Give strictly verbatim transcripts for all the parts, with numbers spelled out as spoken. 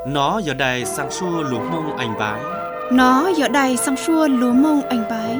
Nó giờ đây sang xua lúa mông anh bái. Nó giờ đây sang xua lúa mông anh bái.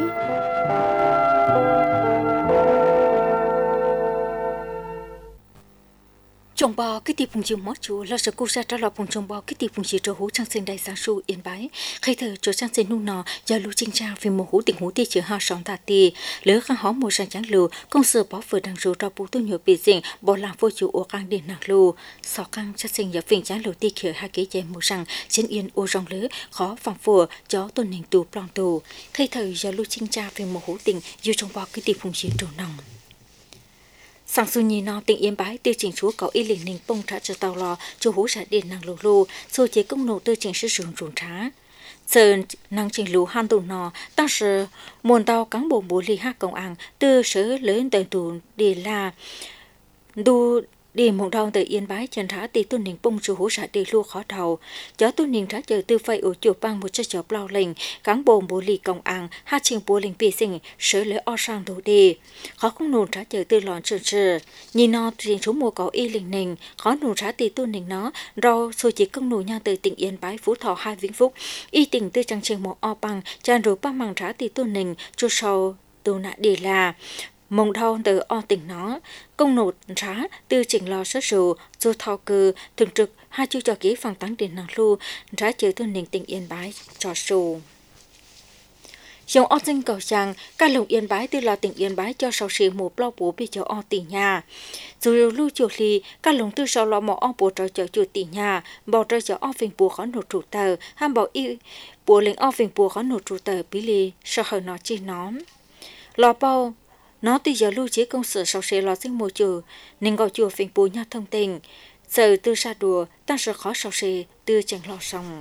Trồng bò cái tiệp phùng chiều mót chú là sự cố ra trả lọ phùng trồng bò cái tiệp phùng chiều trâu hú trang sinh đại sáng su yên bái khi thờ chỗ trang sinh nu nọ giờ lũ chinh trang vì một hú tình hú tiệt chữ ha sòng tà tì lỡ khang hó một sang trắng lù công sự bỏ vừa đằng rù ra bù tu nhiều bị dình bỏ làm vô chủ ô căng điện nặng lù sọ căng trang sinh giờ phình trắng lù tì khởi hai cái chè một sang chiến yên ô rong lỡ khó phòng phùa gió tuần hình tù plong tù khi thờ giờ lũ chinh trang vì một hú tình yêu trồng bò cái tiệp phùng chiều trâu nòng sang su nhì nọ tỉnh yên bái tiêu chỉnh chúa cầu y liền ninh bông trả cho tàu lò cho hú trả điện năng lù lù số chế công nổ tiêu chỉnh sử dụng rùn trá sơn năng chỉnh lù han tù nọ tăng sự muôn tàu cán bộ bố lì hát công an từ sở lớn tới tù để là đu đi một đầu từ yên bái chân thả tỷ tuần ninh bông chủ hú trả đi lù khó đầu cho tuần ninh trả chờ từ phây ở chỗ bang một chiếc chó bao lệnh cán bộ bố lì công an hát trình bố lệnh bị sinh sở lỡ o sang đồ đi khó không nôn trả chờ từ lòn trơn trơn nhìn nó tiền số mua có y lệnh nình khó nôn trả tỷ tuần ninh nó rau số chỉ công nôn nha từ tỉnh yên bái phú thọ hai vĩnh phúc y tỉnh từ trang trình một o bang tràn rồi ba mảng trả tỷ tuần ninh cho sau đồ nạ đi là mông đau từ o tỉnh nó công nộp trả từ chỉnh lò sát sù do thao cư thường trực hai chú cho ký phòng tăng điện năng lưu trả chờ tuần ninh tỉnh yên bái cho sù dòng o sinh cầu rằng các lồng yên bái từ là tỉnh yên bái cho sau sĩ một lo bố bị cho o tỉnh nhà dù lưu chuột thì các lồng từ sau lo mỏ o bố cho cho chuột tỉnh nhà bỏ cho cho o phình bùa khó nộp chủ tờ ham bảo y bùa lệnh o phình bùa khó nộp chủ tờ bí lì sợ hở nó chi nóm lo bao nó từ giờ lưu chế công sở sau sẽ lo sinh môi trường nên gọi chùa phình bùa nhau thông tình giờ từ xa đùa ta sẽ khó sau sẽ từ chẳng lo xong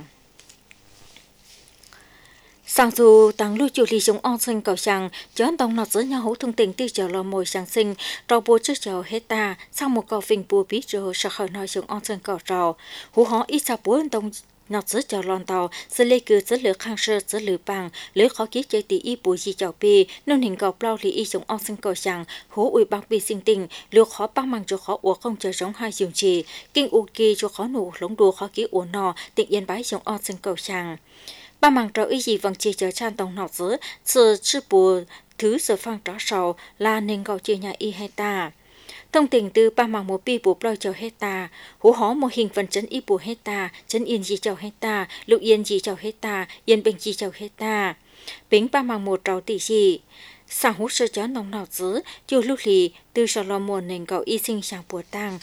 sang dù tăng lưu chủ lý dùng on sinh cầu rằng chọn tổng nọ giữa nhau hữu thông tình từ giờ lo mồi sáng sinh trò bùa trước giờ hết ta sau một cầu phình bùa biết rồi sợ khỏi nói dùng on sinh cầu trò hữu họ ít sa bùa tổng nọt giữa chờ lon tàu sẽ lấy cứ giữa lửa khang sơ giữa lửa bằng lửa khó ký chơi tỷ y bùi gì chào pi nông hình cầu plau lý y dùng on sinh cầu rằng hố ui băng pi sinh tình lửa khó băng mang cho khó ủa không chờ giống hai dùng trì kinh u kỳ cho khó nụ lống đùa khó ký ủa nọ tịnh yên bái dùng on sinh cầu rằng ba mang trò y gì vâng chỉ chờ chan tổng nọt giữa sự chư bùa thứ sự phang trò sầu là nên cầu chia nhà y hay ta thông tình từ ba mảng một pi bùa ploi cho hết ta hú hó một hình phần chấn y bùa hết ta chấn yên gì cho hết ta lục yên gì cho hết ta yên bình gì cho hết ta bính ba mảng một trâu tỷ gì sang hú sơ chó nòng nọ giữ chiều lúc lì từ sau lo mùa nền cầu y sinh sang bùa tang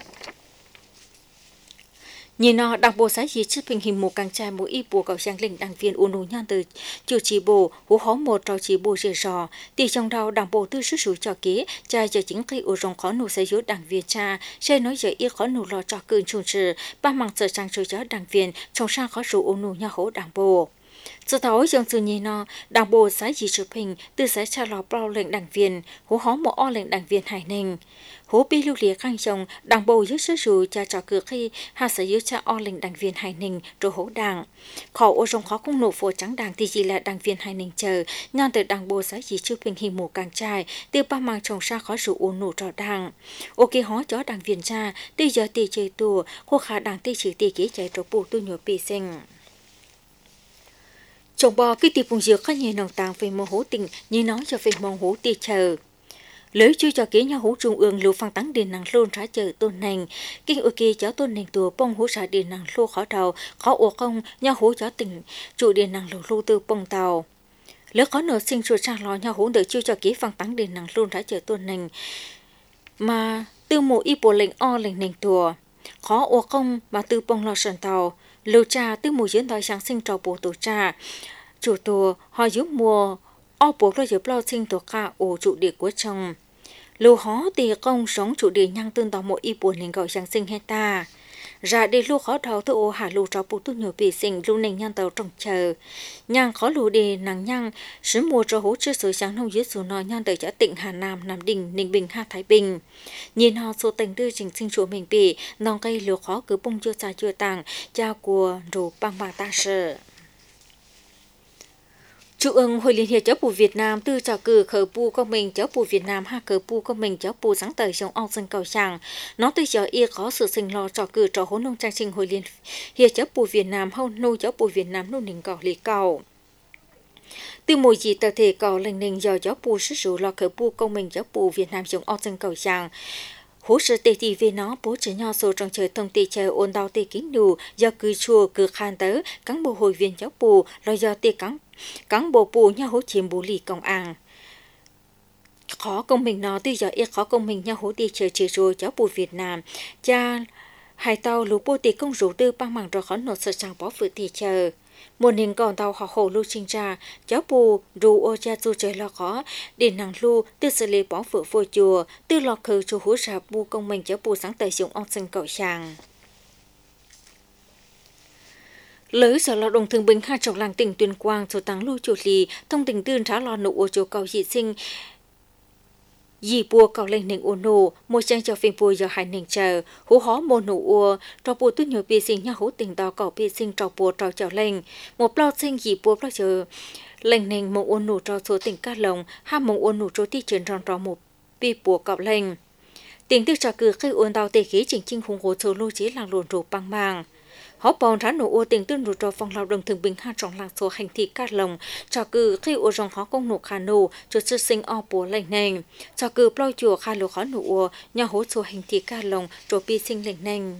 nhìn nó đảng bộ xã gì trước hình hình một càng trai mỗi y bùa cầu sang lệnh đảng viên ôn nhu nhan từ chủ trì bộ hú hó một trò chỉ bộ rìa rò tỷ trong đầu đảng bộ tư sức số cho kế trai giờ chính khi ở trong khó nụ sẽ giúp đảng viên cha sẽ nói giờ y khó nụ lo cho cơn trung sự ba mang giờ sang cho cháu đảng viên trong sang khó số ôn nhu nhau hỗ đảng bộ sự thấu trong sự nhìn nó đảng bộ xã gì chụp hình từ xã cha lò bao lệnh đảng viên hú hó một o lệnh đảng viên hải ninh hố bi lưu liệt khang chồng đảng bộ dưới sự rủ cha trò cửa khi hà sẽ dưới cha o lệnh đảng viên hải ninh rồi hố đảng khó ô trong khó không nổ phổ trắng đảng thì chỉ là đảng viên hải ninh chờ nhan từ đảng bộ xã gì chụp hình hình một càng trai từ ba mang chồng xa khó rủ ôn nổ trò đảng ok hó chó đảng viên cha từ giờ tỷ chơi tù khô khá đảng tỷ chỉ tỷ ký chạy trò bù tu nhổ bị sinh trồng bò cái tiệp vùng dược có nhiều nòng tàng về mô hố tình như nói cho về mong hố tì chờ lưới chưa cho kỹ nhau hố trung ương lưu phăng tắng điện năng luôn trả chờ tôn nành kinh ưu kỳ cháu tôn nành tùa bông hố trả điện năng lưu khó đầu khó ổ không nhau hố cháu tỉnh trụ điện năng lưu lưu tư bông tàu lưới có nửa sinh ruột sang lo nhau hố đợi chưa cho kỹ phăng tắng điện năng luôn trả chờ tôn nành mà tư mộ y bộ lệnh o lệnh nành tùa khó ổ không mà tư bông lo sần tàu lưu trà tư mùi diễn đòi sáng sinh trò bộ tổ trà chủ tùa họ giúp mùa o bộ lo giúp lo sinh tổ ca ổ trụ địa của chồng lưu hó tì công sống trụ địa nhang tương tàu mỗi y buồn nên gọi sáng sinh hết ta ra đi lưu khó đầu tư ô hạ lưu trò bộ tu nhiều bị sinh lưu nền nhang tàu trồng chờ nhang khó lưu đi nàng nhang sứ mùa trò hỗ trợ sự sáng nông dưới số nói nhang đời trả tỉnh Hà Nam Nam Đình Ninh Bình Hà Thái Bình nhìn họ số tình tư trình sinh chủ mình bị nòng cây lưu khó cứ bông chưa xa chưa tàng cha của rủ băng bà ta sợ Trung ương Hội Liên hiệp Giáo phụ Việt Nam từ trò cử khởi bu công mình Giáo phụ Việt Nam ha cử bu công mình Giáo phụ sáng tờ trong ông dân cầu sàng nó tới giờ y có sự sinh lo trò cử trò hỗn nông trang trình Hội Liên hiệp Giáo phụ Việt Nam hôn nô Giáo phụ Việt Nam nô nình cầu lý cầu từ mỗi gì tờ thể cầu lành nình giờ Giáo phụ sử dụng lo khởi bu công mình Giáo phụ Việt Nam trong ông dân cầu sàng hỗ trợ tê tì về nó bố trí nhau số trong trời thông tê trời ôn đau tê kín đủ do cứ chùa cứ khan tớ cán bộ hội viên Giáo phụ rồi do tê cán cán bộ bù nhau hỗ chiếm bù lì công an khó công mình nó từ giờ ít khó công mình nhau hỗ đi chờ chờ rồi Giáo phụ Việt Nam cha hai tàu lũ bố tê công rủ tư băng mảng rồi khó nộp sợ sang bỏ vừa tê chờ một hình còn tàu họ hồ lưu sinh ra Giáo phụ rủ ô cha du trời lo khó để nàng lưu từ xử lý bỏ vừa vô chùa từ lọ khử cho hỗ trợ bu công mình Giáo phụ sáng tờ dụng ông sinh cầu sàng lỡ sở lao động thương binh hai trọng làng tỉnh Tuyên Quang số tăng lưu chủ lì thông tin tuyên trả lo nụ ô chỗ cầu dị sinh dì bùa cầu lên nền ô nô một trang cho phim bùa giờ hai nền chờ hú hó mô nụ ô trò bùa tuyết nhiều bì sinh nhau hú tình đào cầu bì sinh trò bùa trò chào lên một bao sinh dì bùa bao giờ lên nền một ô nụ trò số tỉnh ca lồng hai một ô nụ trò ti chuyển tròn trò một bì bùa cầu lên tình tư trò cử khi ôn đào tê khí chỉnh chinh hùng hồ số lưu chí làng lồn rủ băng màng họ bòn rán nổ ô tình tương rủ trò phòng lao động thường bình hai trọng làng số hành thị cát lồng trò cử khi ô rong họ công nổ khả nổ cho sư sinh o bùa lệnh nền trò cử ploi chùa khai lô khó nổ ô nhà hỗ số hành thị cát lồng cho bi sinh lệnh nền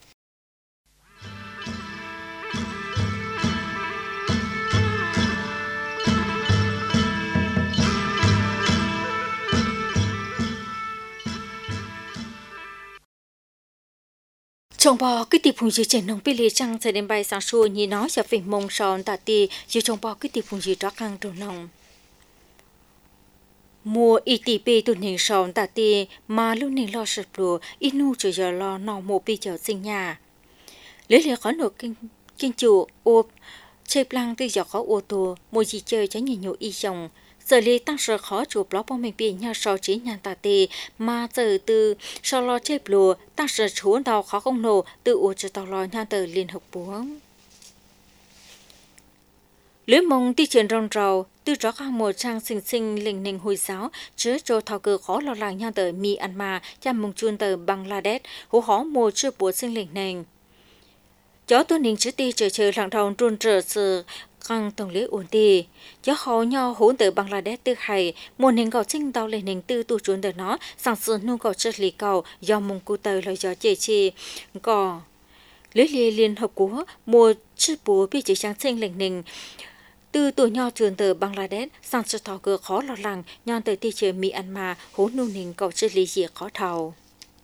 trong bò cái tiệp phùng gì trên nông pili trăng sẽ đem bay sáng xua như nó sẽ về mông sòn tạt tì dù trong bò cái tiệp phùng gì đó căng đồ nông mua i tê pê tụi nền sòn tạt tì mà lúc nền lo sập lùa inu chờ giờ lo nọ mồ pi chờ sinh nhà lấy lấy khó nổi kinh kinh chủ ô chơi plan từ giờ khó ô tô mua gì chơi cho nhiều nhiều y chồng giờ li tăng sở khó chụp lót bom mình bị nhà sau chỉ nhà tà tì mà giờ từ sau lo chơi lùa tăng sở chuồn đầu khó không nổ từ ô cho tàu lo nhà tờ liên hợp buông lưới mông ti chuyển rong rầu từ đó cả một trang sinh sinh linh ninh hồi giáo chứa cho thảo cơ khó lo lắng nhà tờ Myanmar cha mông chuồn tờ Bangladesh hú hó một chưa bùa sinh linh ninh chó tôi ninh chữ ti chờ chờ lặng đầu trôn trở sự căng tổng lý ổn đi chó họ nhau hỗn từ Bangladesh từ hay một nền cầu sinh tàu lên nền tư tu chuồn từ nó sản xuất nông cầu chất lý cầu do mông cụ tờ lời gió chế chi cò lưới liên liên hợp của một chữ búa bị chỉ trang sinh lên nền từ tuổi nhỏ chuồn từ Bangladesh sản xuất thảo cơ khó lo lắng nhon từ thị trường Myanmar hỗn nông nền cầu chất lý gì khó thầu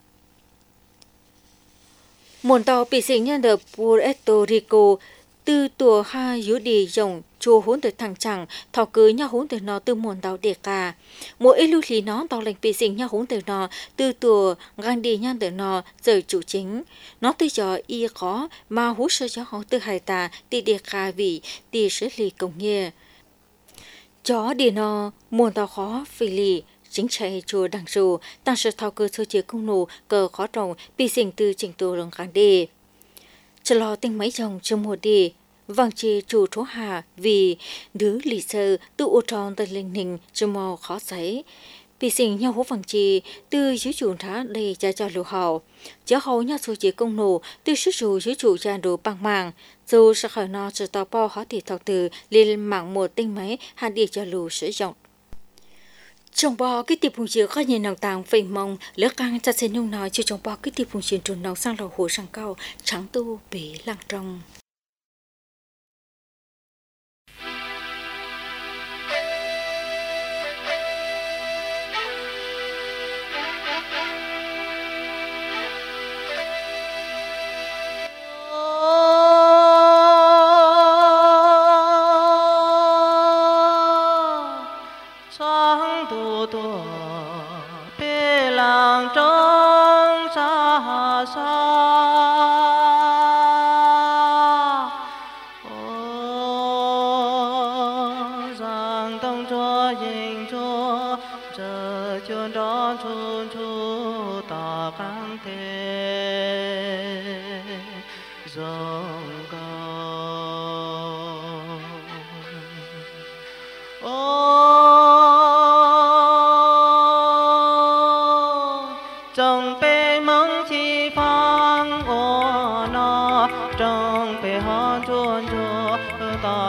một tàu bị sinh nhân từ Puerto Rico từ tuổi hai yếu đi dòng chùa hỗn từ thằng chẳng thọ cứ nhau hỗn từ nó từ muôn tàu để cả mỗi ít lúc thì nó tàu lệnh bị sinh nhau hỗn từ nó từ tuổi gan đi nhân từ nó giờ chủ chính nó từ giờ y khó mà hú sơ cho họ từ hải ta đi để cả vì đi xử lý công nghiệp chó đi nó muôn tàu khó phi lì chính chạy chùa đằng dù tăng sự thao cơ sơ chế công nổ cờ khó trồng bị sinh từ trình tổ rừng gan đi chờ lo tinh mấy chồng trong mùa đi vàng chê chủ chỗ hà vì đứa lì sơ tự ô tròn từ linh hình cho mò khó sấy bị sinh nhau hố vàng chê từ dưới chủ thá đầy cha cho lù hào chớ hầu nhau số chế công nổ từ sức chủ dưới chủ cha đồ bằng màng dù sẽ khỏi nó cho tàu bao hóa thì thọc từ lên mạng một tinh máy hạt đi cho lù sử dụng trong bò cái tiệp hùng chiếu có nhìn nòng tàng phình mông lỡ căng cha xin nhung nói cho trong bò cái tiệp hùng chiếu trốn nòng sang lầu hồ sang cao trắng tu bể làng trong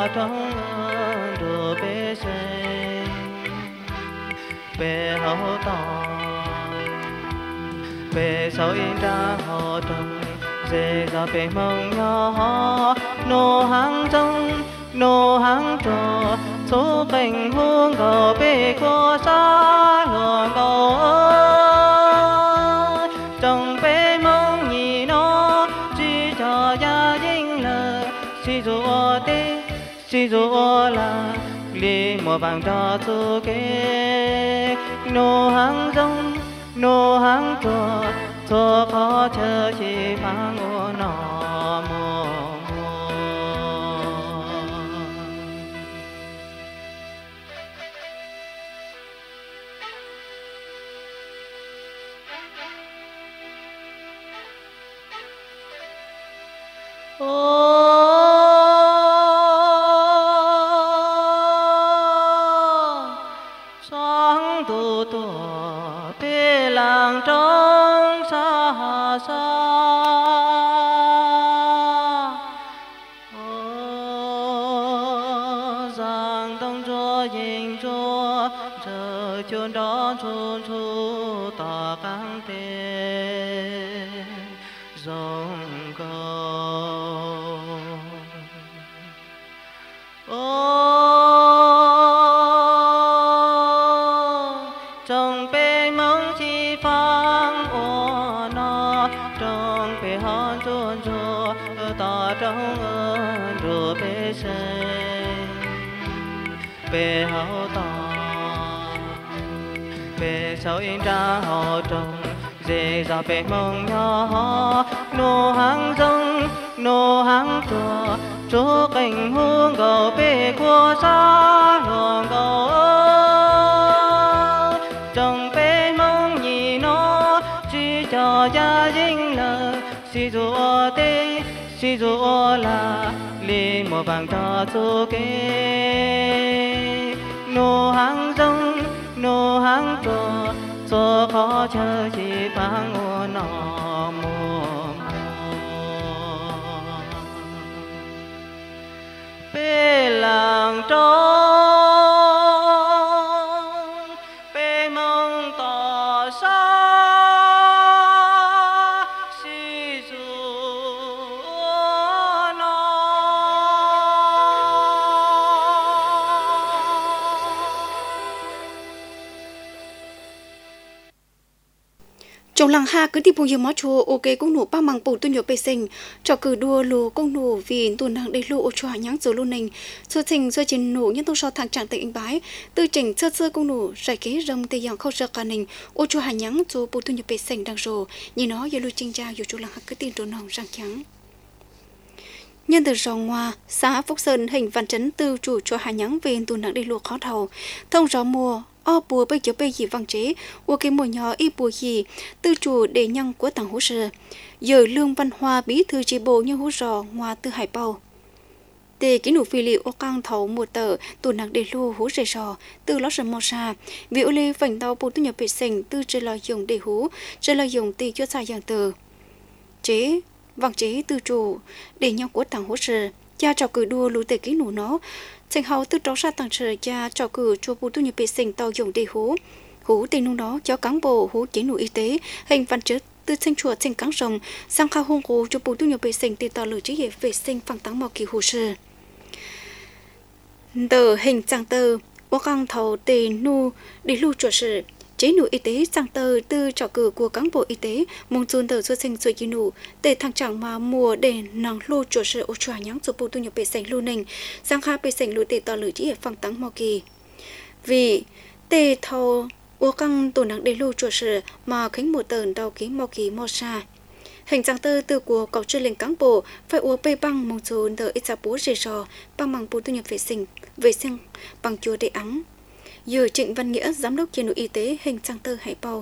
trong đồ bê xây bê hậu tỏ bê sâu in ra họ trồng dê ra bê mong nhỏ nô hàng trong nô hàng trò số cảnh hương gò bê cô xa ngờ gò trong bê mong nhị nó chỉ cho gia đình lờ si rùa tê si rùa là li mùa vàng cho su kê nô hàng trong nô hàng trò cho khó chờ chỉ phang ô nọ mùa sáng tù tù tê làng trong xa xa giang đông chúa dình chúa giờ chôn đó chôn chú tỏ căng tên dòng cầu trong bê mong chi phang ô nó trong bê hòn chôn chô tỏ trong ơn rùa bê xây bê hậu tỏ bê sâu in ra họ trồng dê ra bê mong nhỏ nô hàng rong nô hàng trò chỗ cảnh hương gầu bê của xa luồng gầu trong bê mong nhị nó chỉ cho gia đình lờ si rùa tê si rùa là li mùa vàng cho su kê nô hàng rong nô hàng trò cho khó chờ chỉ phang ô nọ mùa bê làng trong bê mong tỏ xa si rùa nó trong làng ha cứ đi bùi mó chùa ok cũng nụ ba măng bù tu nhựa bê sinh cho cử đua lù công nụ vì tuần hàng đầy lù cho nháng rồi luôn nình xưa trình xưa trình nụ nhân tô so thang trạng tại anh bái tư trình sơ sơ công nụ giải kế rồng tây yang khâu sơ cả nình ô cho hà nháng cho bù tu nhựa bê sinh đang rồ nhìn nó giờ lưu trình tra dù chỗ làng ha cứ tin trốn hồng răng trắng nhân từ rong hoa xã Phúc Sơn hình văn chấn tư chủ cho hà nháng về tuần hàng đầy lù khó thầu thông gió mùa o bùa bây giờ bây gì văn chế ô cái mùa nhỏ y bùa gì tư chủ đề nhân của tàng hỗ trợ giờ lương văn hoa bí thư chi bộ như hỗ trợ hoa tư hải bao để kỹ nụ phi liệu ô căng thấu một tờ tù nặng để lưu hú rề sò từ lót sầm mò sa vì ô lê vành tàu bộ tư nhập vệ sinh từ chơi lò dùng để hú chơi lò dùng tì cho xa dạng tờ chế văn chế tư chủ để nhân của tàng hỗ trợ cha trò cử đua lũ tề kỹ nụ nó thành hậu từ đó ra tăng trợ cha trò cử cho bộ tu nhập vệ sinh tàu dùng để hú hú tên nung đó cho cán bộ hú chế nụ y tế hình văn chức từ sinh chùa sinh cán rồng sang khao hung cố cho bộ tu nhập vệ sinh từ tàu lửa chế hệ vệ sinh phẳng tăng màu kỳ hồ sơ tờ hình trang tờ ô căng thầu tề nu để lưu chỗ sự chế nụ y tế sang tờ từ trò cử của cán bộ y tế mong chun tờ xuất sinh rồi chi nụ để thằng chẳng mà mùa để năng lưu chỗ sự ô chua nháng cho bộ tu nhập vệ sinh lưu nình sang kha vệ sinh lưu tề tàu lửa chế hệ phẳng tăng màu kỳ vì tề thầu ô căng tổ nặng để lưu chỗ sự mà khánh một tờn đau ký màu kỳ màu xa hình dạng tơ từ của cậu chơi lên cán bộ phải uống bê băng mong chun tờ ít ra bố rề rò bằng bằng bộ tu nhập vệ sinh vệ sinh bằng chùa để ắng giờ Trịnh Văn Nghĩa giám đốc chuyên y tế hình trang tơ hải bao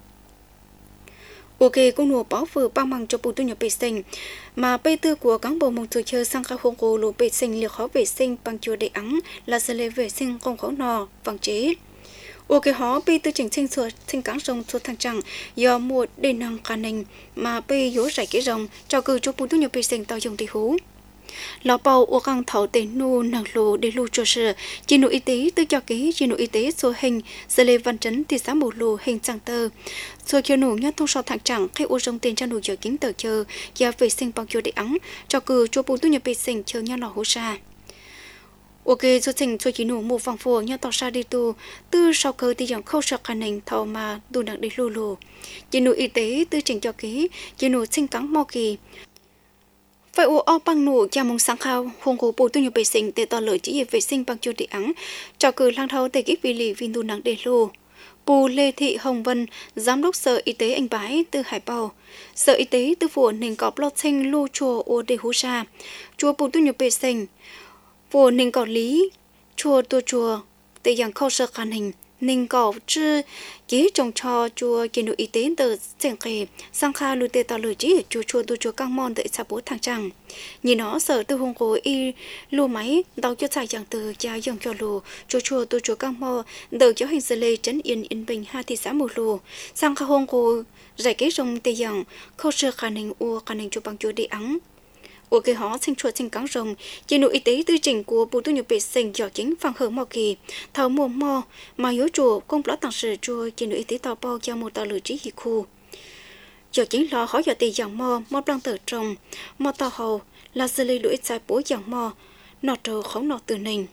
ok công nùa báo vừa bằng bằng cho bộ tu nhập vệ sinh mà bê tư của cán bộ mong chùa chơi sang các hông cô lù vệ sinh liệt khó vệ sinh bằng chùa để ắng là sẽ lấy vệ sinh không khó nò bằng chế ok họ bê tư chỉnh sinh sửa sinh cán rồng sửa thằng chẳng do một đền năng khả năng mà bê dỗ giải cái rồng cho cử cho bộ tu nhập vệ sinh tàu dùng thì hú lão bầu ô căng thảo tên nu nặng lô để lưu cho sự chỉ nụ y tế từ cho cái chỉ nụ y tế số hình giờ lê văn chấn thị xã bồ lô hình trang tơ rồi chiều nụ nhất thông sau thẳng chẳng khi ô rong tiền cho nụ giờ kính tờ chờ và vệ sinh bằng chiều để ắng cho cử cho bùn tu nhập vệ sinh chờ nhau lò hỗ sa ok cho trình cho chỉ nụ một vòng phổ nhau tỏ ra đi tu từ sau cơ thì chẳng khâu sợ khả năng thầu mà đủ nặng để lù lù chỉ nụ y tế từ trình cho cái chỉ nụ sinh cắn mau kỳ phải ô o bằng nụ chào mong sáng khao hùng cổ bùn tu nhập vệ sinh để tỏ lợi chỉ vệ sinh bằng chiều để ắng cho cử lang thầu để kích vì lì vì đủ nặng để lù Bù Lê Thị Hồng Vân, Giám đốc Sở Y tế Anh Bái từ Hải Bào, Sở Y tế từ phủ nền cọp lọt xanh lưu chùa ô đề hú sa, chùa bù tu nhập bê sinh, phủ nền cọp lý, chùa tu chùa, để dạng khâu sơ khăn hình, nền cọp chư kế trồng cho chùa kiến nội y tế từ giảng kề, sang kha lưu tê tỏ lời chỉ chùa chùa tu chùa căng mòn tại xã bố thang trăng. Nhìn nó sở từ hùng cố y lưu máy, đào cho xài dạng từ cha dòng cho lù, chùa chùa tu chùa căng mò, đợi cho hình sơ lê trấn yên yên bình hai thị xã mù lù, sang kha hùng cố giải kế rồng tê dạng khâu sơ khả năng u khả năng chùa bằng chùa đi ắng. Ở cái họ sinh chuột sinh cắn rồng, chỉ nội y tế tư trình của bộ tu nhập vệ sinh do chính phang hở mò kỳ, thảo mồ mò mà yếu chùa công lót tàng sử chùa chỉ nội y tế tàu bao cho một tàu lửa trí hì khu. Do chính lo khó giờ tì dạng mò mò đang tờ trồng, mò tàu hầu là xử lý lưỡi trái bố dạng mò, nọ trâu không nọ từ nình.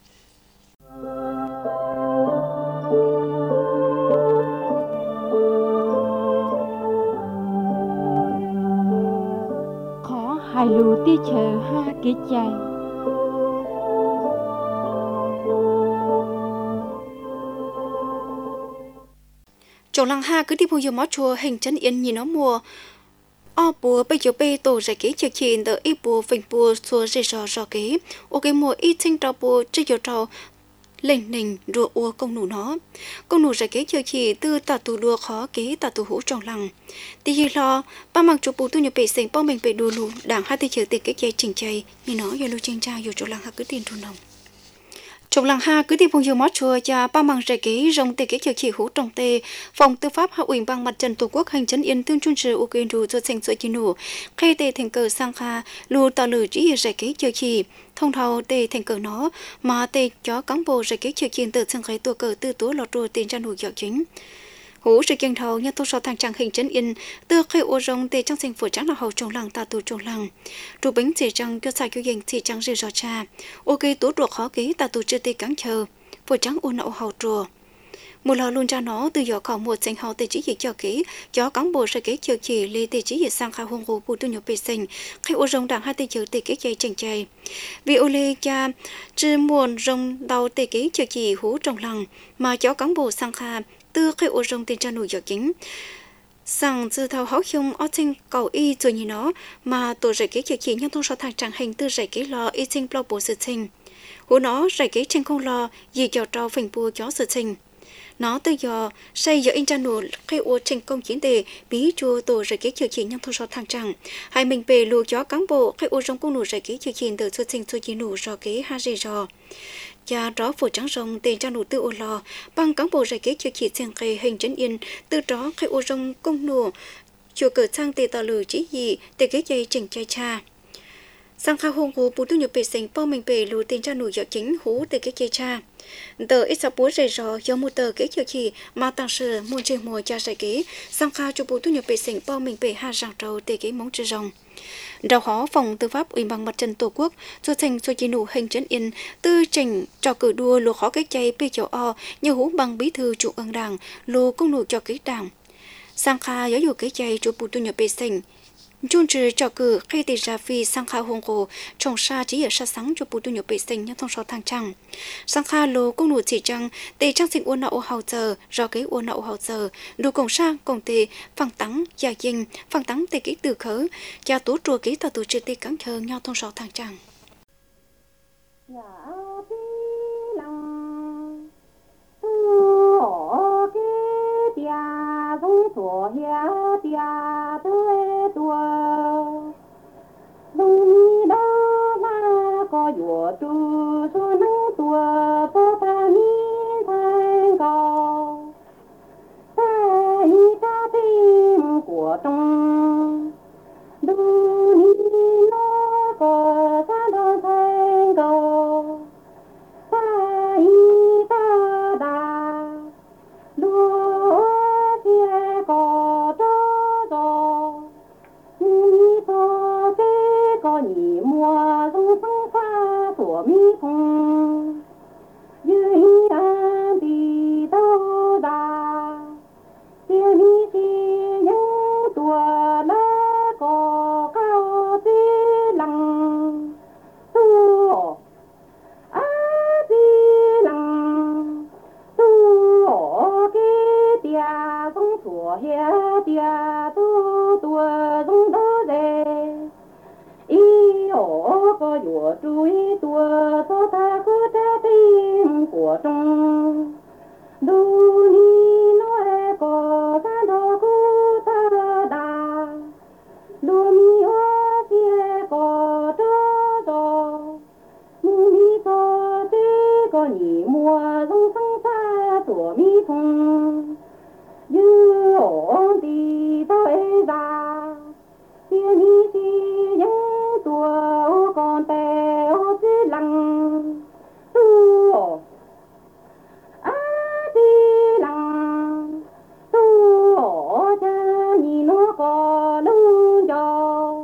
hai lù tia chờ ha kế chạy Chỗ lăng ha cứ đi mua mó chùa hình chân yên nhìn nó mùa o bùa bây giờ bây tổ giải kế chợ chìn đỡ ít bùa phình bùa xua dây rò rò kế ok mùa ít sinh trò bùa chơi giờ trò lệnh nình rùa ua công nụ nó công nụ giải kế chợ chỉ từ tà tù đua khó kế tà tù hũ trong lăng tí gì lo ba mang chỗ bùa tu nhập bể sinh bao mình bể đùa lù đảng hai tê chờ tê kế chay chỉnh chay như nó giờ lưu trên tra giờ chỗ lăng ha cứ tiền thôn nồng Trong làng ha cứ đi vùng nhiều mót chùa cha ba bằng rải kế rong tê kế chợ chỉ hú trong tê phòng tư pháp hạ ủy ban mặt trận tổ quốc hành chấn yên tương chuyên sự ok đủ cho thành sợi chỉ nổ khai tê thành cờ sang kha lù tạo lử chỉ rải kế chợ chỉ thông thầu tê thành cờ nó mà tê chó cán bộ rải kế chợ chỉ từ sang khai tua cờ tư tố lọt rùa tiền ra nổi dạo chính hú sự kiên thầu nhà tô so thang trang hình chấn yên từ khai ô rong tê trong sinh phủ trắng là hậu trong làng ta tù trong làng trụ bánh chỉ trăng cho sai cho dành chỉ trắng rì rò cha ok tố ruột khó ký ta tù chưa tê cắn chờ phủ trắng ô nậu hậu trùa một lò luôn ra nó từ giỏ khảo một danh hậu tê chỉ dịch cho ký cho cán bộ sẽ kế chiều chỉ li tê chỉ dịch sang khai hông hồ bù tu nhập bê sinh khai ô rong đảng hai tê chờ tê kế chay chành chay vì ô lê cha chư muôn rong đau tê kế chiều chỉ hú trong làng mà cho cán bộ sang khai từ khi ô rong tiền tra nổi giọt chính sang từ thao háo chung ở trên cầu y rồi như nó mà tổ giải kế chợ chỉ nhân thông số thang trạng hành từ giải kế lo y trên bao bộ sự tình hú nó giải kế trên không lo gì cho trao phình bùa chó sự tình nó từ giờ xây giờ in tra nổi khi ô trên công chiến đề bí chùa tổ giải kế chợ chỉ nhân thông số thang trạng hai mình về lùa chó cán bộ khi ô rong công nổi giải kế chợ chỉ từ sự tình rồi chỉ nổi rõ kế ha gì rõ cha đó phủ trắng rồng tiền trang nụ tư ô lò bằng cán bộ giải kế chưa chỉ xem kề hình chấn yên từ đó khi ô rồng công nụ chùa cờ sang tề tờ lử chỉ gì tề kế dây chỉnh chai cha sang khai hông hồ bù tu nhập bể sinh bao mình bể lù tiền trang nụ dạo chính hú tề kế dây cha tờ ít sắp búa rầy rò do một tờ kế chưa chỉ mà tăng sự muôn chơi mùa cha giải kế sang khai cho bù tu nhập bể sinh bao mình bể hai rạng trầu tề kế móng chơi rồng Đào hó phòng tư pháp ủy ban mặt trận tổ quốc cho thành cho chỉ nụ hình chấn yên tư trình trò cử đua lô khó cách chay bê chậu o như hú bằng bí thư chủ ương đảng lô công nụ cho kế đảng sang kha giáo dục kế chay cho bù tu nhập bê sinh chôn trừ trò cử khi tì ra phi sang kha hông cổ trồng sa chỉ ở sa sáng cho bù tu nhập bê sinh nhân thông số thang trăng sang kha lô công nụ chỉ trăng tê trang sinh uốn nậu hậu giờ do kế uốn nậu hậu giờ đủ cổng sa cổng tê phăng tắng gia dinh phăng tắng tê kỹ từ khớ cha tú chùa kỹ tờ tù chê tê cắn thơ nhau thông số thang trăng tổ ya tia tươi tua lung đó là có dùa tu số nắng tua phố ta mi thành cầu ta y ta tim của trong du ni nó có có hè tia tu tua dung đỡ dê ý ổ có dùa chuối tua số ta cứ trái tim của trong đu ni nói có ta đồ cứ ta đà đu mi ô kia có trơ giò mu mi so tí có nhị mùa dung sang xa của mi thùng dư ổn thì sao ê ra tia mi si những tua con tè ô xí lăng tu ổ á đi lăng tu ổ cha nhị nó có lưng giò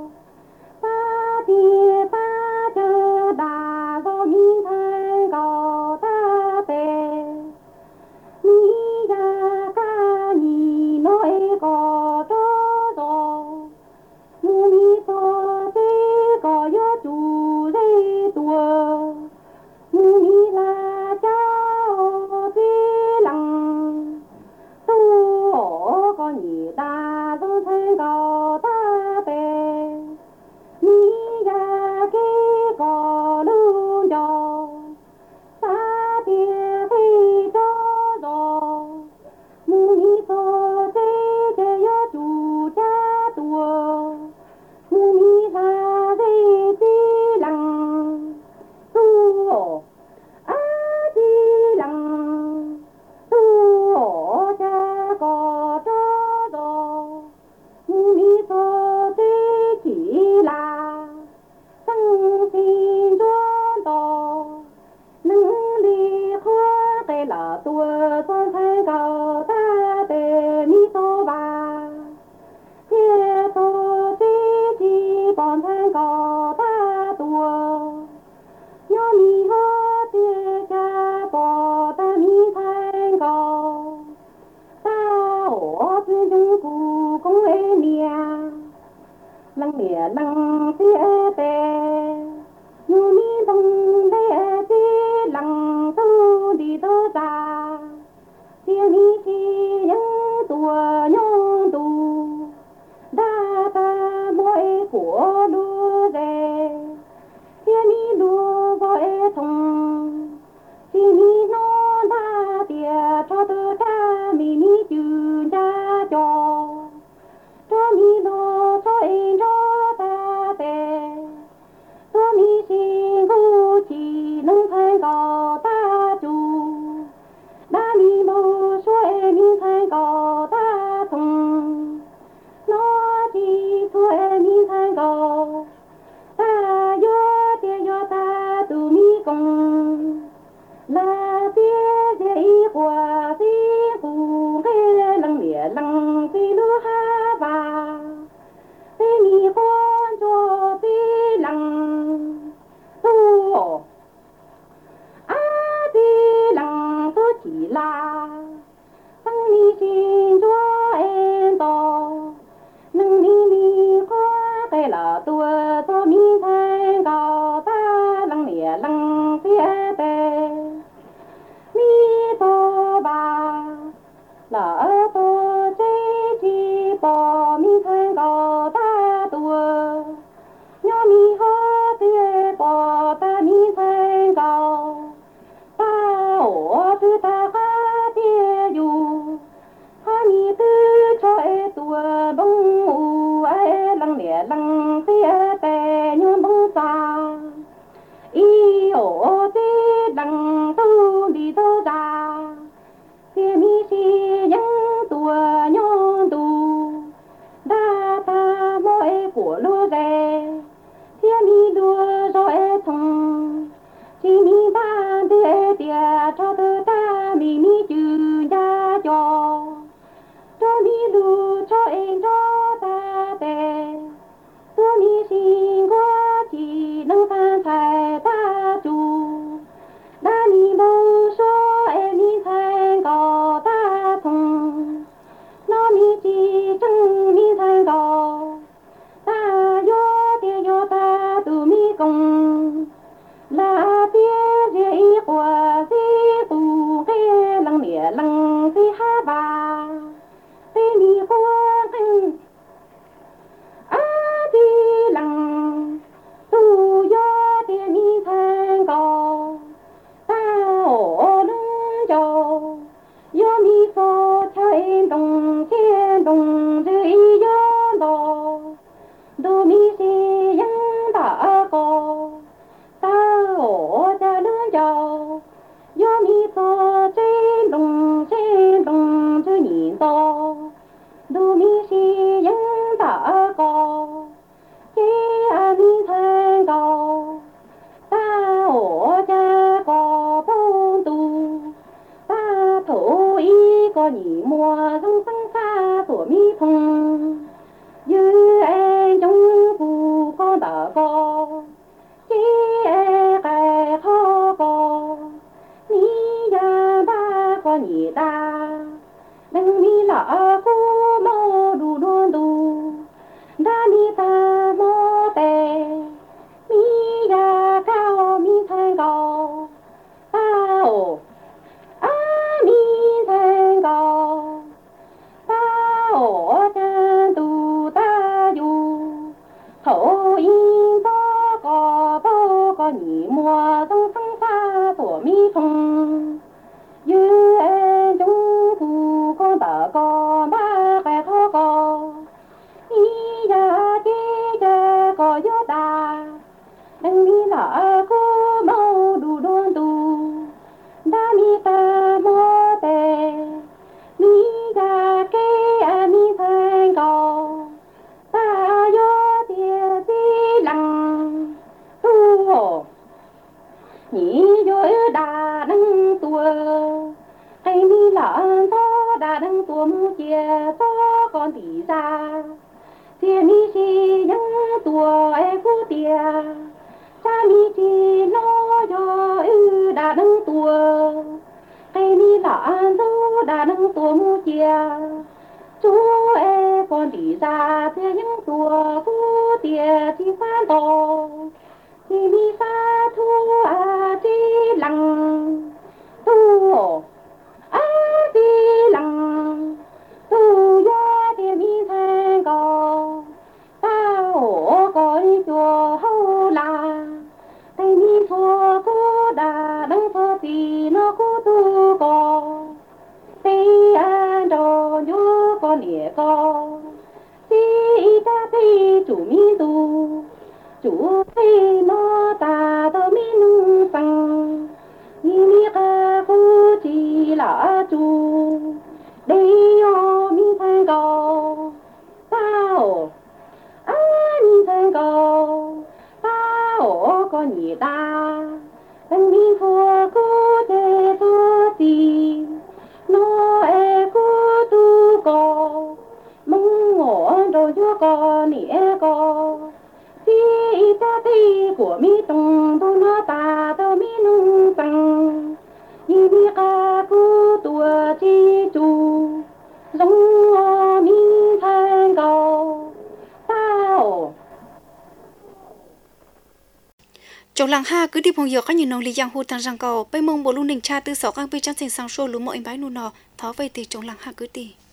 ta tia ta chờ đà do mi thay gò ta tè mi ga ca nhị nói có trơ giò mu mi so tê có gió chủ dây tua mu mi là cháu tê lăng tu ổ có nhị ta do thay gò ta tè mi ga kê có lưng giò ta tia khi cho giò mu mi so tê kê gió chủ cha tua mu mi ra dây tê lăng tu ổ á tê lăng tu ổ cha có trơ giò mu mi so tê chỉ là tăng xin chuan to nâng đi khoa tê là tua son thay cầu ta tê mi so ba thế to tê chi bọn thay cầu ta tua nhớ mi hơ tê cha bỏ ta mi thay cầu ta ổ tê dung cụ công ê mìa lăng mìa lăng tê tê nhớ mi bông tê tê lăng tu đi tơ ta tê mi chi những tua nhung tu đa ta bội của đua dê tê mi đua bội thùng tê mi nó đa tê cho tơ ta mi mi chư cha cho cho mi đua cho em cho ta tê trên đồng trên đồng dưới gió đỏ đôi mi si dân đã có ta ở cha lươn giàu gió mi to trên đồng trên đồng dưới nhìn to đôi mi si dân đã có chi mi thanh cầu ta ở cha có bốn tu ta thổ ý có nhị mùa rong sang xa tuổi mi thông như em trong phù con đã có chi em cái thọ có ni ya ba có nhị ta đừng mi lạ cô mô đủ đôn đủ đa mi ta mô tề mi ya cao mi thanh cao ta ồ a mi thanh cao ta ồ chân tu ta du thổ yên to có bao có nhị mùa trong sang xa tổ mi thông như em trong phù con đã có ba cái thọ có mi ya chi cha có gió đà đừng mi lạ cô mau đủ đôn đủ đa mi ta mô tề mi ya kê a mi thanh cầu ta yo tia ti lăng tu hồ nhị yo đà đăng tua hay mi lạ to đà đăng tua mu chia to con tỷ ra tia mi si yang tua e cu tia cha mi chi no yo ư đà đăng tua hay mi lạ to đà đăng tua mu chia chú e con tỷ ra tia yang tua cu tia chi phan to chi mi sa thu a chi lăng tu a chi lăng tu ya tia mi thanh cầu ta ổ coi chùa hậu là tay mi thua cô đà đăng thua tì nó cô tu co tây an đồ nhớ con địa co ti ta ti chủ mi tu chủ ti nó ta tơ mi nung sang ni mi ca cô chỉ là chủ đây yo mi thanh cầu tao a mi thanh cầu tao có nhị ta anh mi thua cô thế thua gì nó e cô tu co mong ngỏ rồi cho con nè co ti ta ti của mi tung tu nó ta tao mi nung tăng như mi ca cô tua chi chu giống mi thanh cầu tao trong làng ha cứ đi phong dọc các nhìn nông lý giang hồ thằng răng cầu bay mông bộ luôn đình cha tư sáu các bên trong thành sang show lúa mọi bãi nụ nọ tháo về từ trong làng ha cứ đi